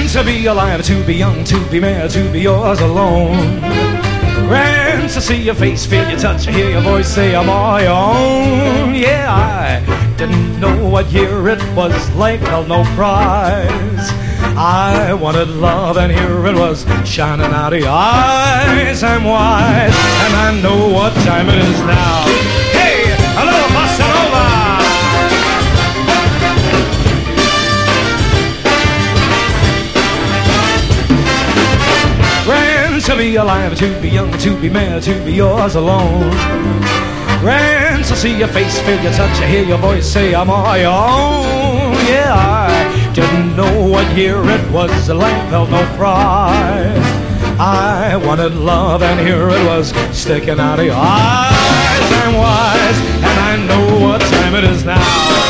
To be alive, to be young, to be mad, to be yours alone. Grand to see your face, feel your touch, hear your voice, say I'm all your own. Yeah, I didn't know what year it was, life held no prize. I wanted love and here it was, shining out of your eyes. I'm wise and I know what time it is now. Hey, a little bossa nova. To be alive, to be young, to be mad, to be yours alone. Grand to see your face, feel your touch, hear your voice, say I'm all your own. Yeah, I didn't know what year it was, life held no prize. I wanted love and here it was, sticking out of your eyes. I'm wise and I know what time it is now.